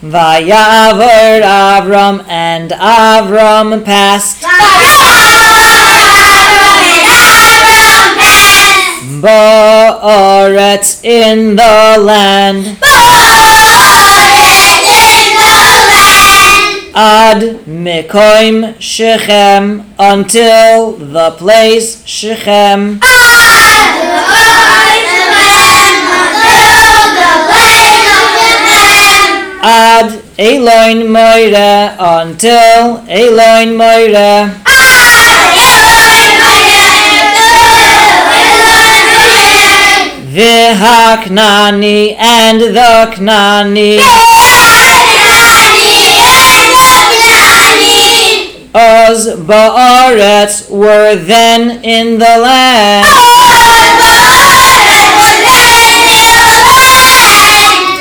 Vayavor Avram, and Avram passed. Ba'aretz, in the land. Ad Mekoim Shechem, until the place Shechem. Ad Eloin Moira, until Eloin Moira. V'haknani, and the Knani. Oz Ba'aretz, were then in the land.